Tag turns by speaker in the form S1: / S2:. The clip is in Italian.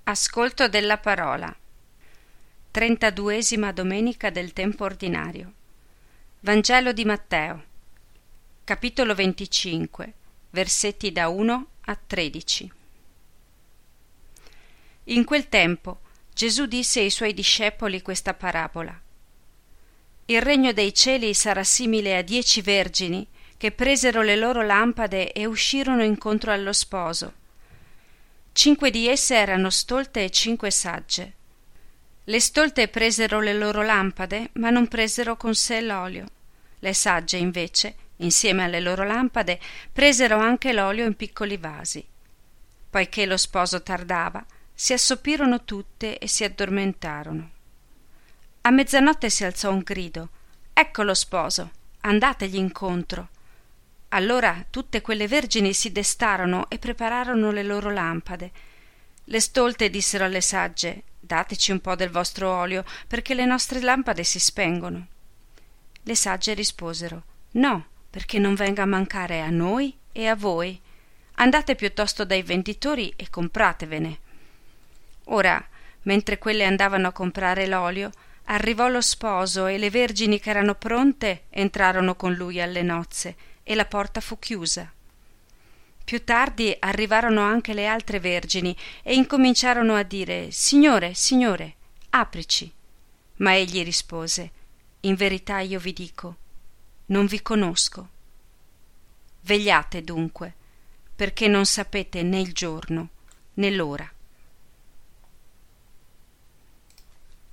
S1: Ascolto della parola. 32esima domenica del tempo ordinario. Vangelo di Matteo, capitolo 25, versetti da 1 a 13. In quel tempo Gesù disse ai suoi discepoli questa parabola. Il regno dei cieli sarà simile a 10 vergini che presero le loro lampade e uscirono incontro allo sposo. 5 di esse erano stolte e 5 sagge. Le stolte presero le loro lampade, ma non presero con sé l'olio. Le sagge, invece, insieme alle loro lampade, presero anche l'olio in piccoli vasi. Poiché lo sposo tardava, si assopirono tutte e si addormentarono. A mezzanotte si alzò un grido: «Ecco lo sposo, andategli incontro!» Allora tutte quelle vergini si destarono e prepararono le loro lampade. Le stolte dissero alle sagge: «Dateci un po' del vostro olio, perché le nostre lampade si spengono». Le sagge risposero: «No, perché non venga a mancare a noi e a voi. Andate piuttosto dai venditori e compratevene». Ora, mentre quelle andavano a comprare l'olio, arrivò lo sposo e le vergini che erano pronte entrarono con lui alle nozze e la porta fu chiusa. Più tardi arrivarono anche le altre vergini e incominciarono a dire: «Signore, Signore, aprici». Ma egli rispose: «In verità io vi dico, non vi conosco. Vegliate dunque, perché non sapete né il giorno né l'ora».